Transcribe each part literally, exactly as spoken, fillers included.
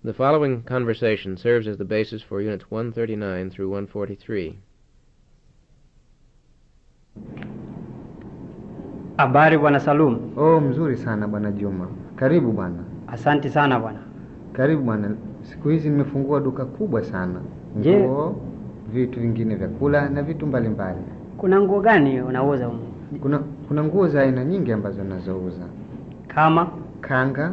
The following conversation serves as the basis for Units one thirty-nine through one forty-three. Habari bwana Salum. Oh, mzuri sana bwana Juma. Karibu bwana. Asante sana bwana. Karibu bwana. Siku hizi nimefungua duka kubwa sana. Nguo, vitu vingine vya kula na vitu mbalimbali. Kuna nguo gani unauza huko? Kuna kuna nguo za aina nyingi ambazo ninazouza. Kama kanga,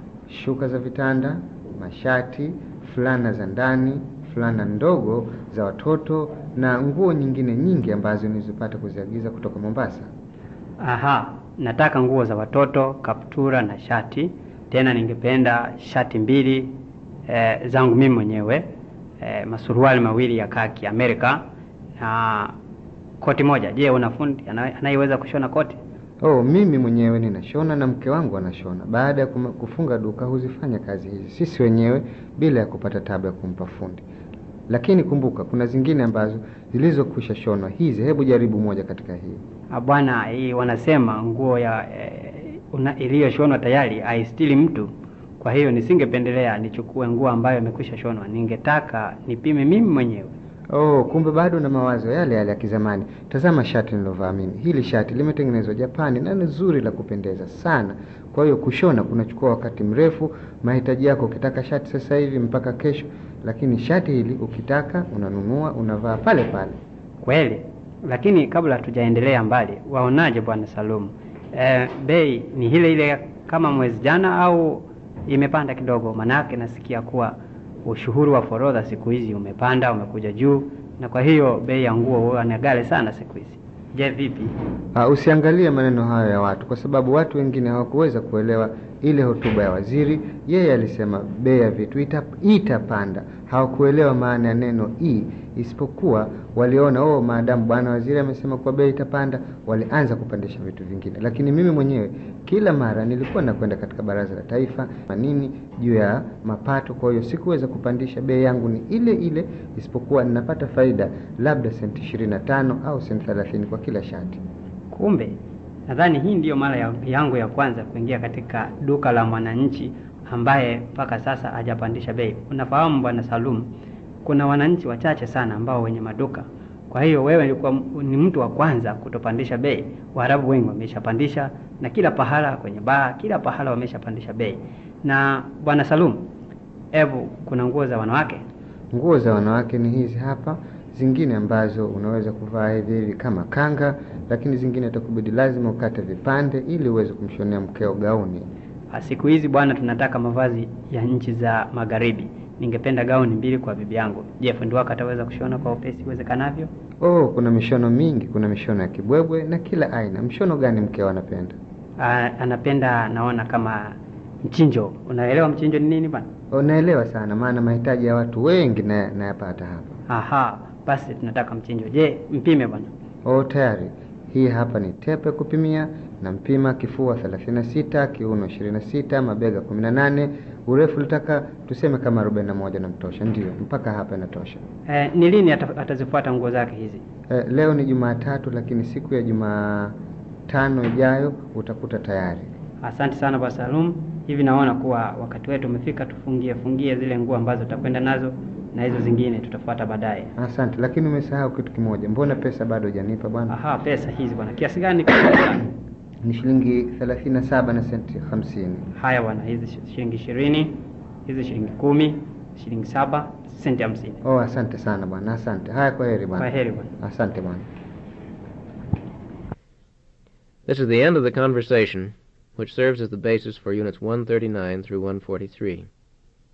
shuka za vitanda, mashati, fulana za ndani, fulana ndogo za watoto na nguo nyingine nyingi ambazo nilizopata kuziagiza kutoka Mombasa. Aha, nataka nguo za watoto, kaptura na shati. Tena ningependa shati mbili eh, zangu mimi mwenyewe, eh, masuruali mawili ya kaki Amerika na koti moja. Je, una fundi anayeweza kushona koti? Oh, mimi mwenyewe ninashona na mke wangu anashona. Baada ya kufunga duka huzifanya kazi hizi sisi wenyewe bila ya kupata tabu ya kumpa fundi. Lakini kumbuka kuna zingine ambazo zilizokwisha shonwa. Hizi hebu jaribu moja katika hii. Ah bwana, hii wanasema nguo ya eh, iliyoshonwa tayari haistili mtu. Kwa hiyo nisingependelea nichukue nguo ambayo imekwisha shonwa. Ningetaka nipime mimi mwenyewe. Oh, kumbe bado na mawazo yale yale ya kizamani. Tazama shati nilovaa mimi. Hili shati limetengenezwa Japani na ni nzuri la kupendeza sana. Kwa hiyo kushona kunachukua wakati mrefu. Mahitaji yako ukitaka shati sasa hivi mpaka kesho, lakini shati hili ukitaka unanunua unavaa pale pale. Kweli. Lakini kabla hatujaendelea mbali, waonaje bwana Salum? Eh, bei ni ile ile kama mwezi jana au imepanda kidogo? Manake nasikia kuwa ushuhuru wa forodha siku hizi umepanda, umekuja juu, na kwa hiyo bei ya nguo huwa ni ghali sana siku hizi. Je, vipi? Uh, usiangalie maneno hayo ya watu, kwa sababu watu wengine hawakuweza kuelewa ile hotuba ya waziri. Yeye alisema bei ya vitu ita, itapanda. Hawakuelewa maana ya neno i, isipokuwa waliona oh, maadamu bwana waziri amesema kwa bei itapanda, walianza kupandisha vitu vingine. Lakini mimi mwenyewe kila mara nilikuwa nakwenda katika baraza la taifa manini juu ya mapato, kwa hiyo sikuweza kupandisha. Bei yangu ni ile ile, isipokuwa ninapata faida labda senti ishirini na tano au senti thelathini kwa kila shati. Kumbe nadhani hii ndiyo mara yangu ya kwanza kuingia katika duka la Mwananchi ambaye mpaka sasa hajapandisha bei. Unafahamu bwana Salum, kuna wananchi wachache sana ambao wenye maduka. Kwa hiyo wewe ulikuwa ni mtu wa kwanza kutopandisha bei. Waarabu wengi wameshapandisha, na kila pahala kwenye baa, kila pahala wameshapandisha bei. Na bwana Salum, hebu kuna nguo za wanawake? Nguo za wanawake ni hizi hapa. Zingine ambazo unaweza kuvaa hivi hivi kama kanga, lakini zingine itakubidi lazima ukate vipande ili uweze kumshonea mkeo gauni. Siku hizi bwana tunataka mavazi ya nchi za magharibi. Ningependa gauni mbili kwa bibi yangu. Je, fundi wako ataweza kushona kwa upesi iwezekanavyo? Oh, kuna mishono mingi, kuna mishono ya kibwebwe na kila aina. Mshono gani mkeo anapenda? Ah, anapenda naona kama mchinjo. Unaelewa mchinjo ni nini bwana? Oh, naelewa sana, maana mahitaji ya watu wengi na nayapata hapa. Aha, basi tunataka mchinjo. Je, mpime bwana? Oh, tayari. Hii hapa ni tepe kupimia, na mpima kifua thelathini na sita, kiuno ishirini na sita, mabega kumi na nane, urefu litaka tuseme kama arobaini na moja na mtosha. Ndio, mpaka hapa inatosha. Eh, ni lini atazifuata nguo zake hizi? Eh, leo ni Jumatatu, lakini siku ya Jumatano ijayo utakuta tayari. Asante sana bwana Salum. Hivi naona kuwa wakati wetu umefika, tufungie fungie zile nguo ambazo tutakwenda nazo, na hizo zingine tutafuata baadaye. Asante, lakini umesahau kitu kimoja. Mbona pesa bado hujanipa bwana? Aha, pesa hizi bwana. Kiasi gani? Ni shilingi thelathini na saba na senti hamsini. Haya bwana, hizi shilingi ishirini, hizi shilingi kumi, shilingi saba, senti hamsini. Oh, asante sana bwana. Asante. Haya, kwa heri bwana. Kwa heri bwana. Asante bwana. This is the end of the conversation, which serves as the basis for Units one thirty-nine through one forty-three.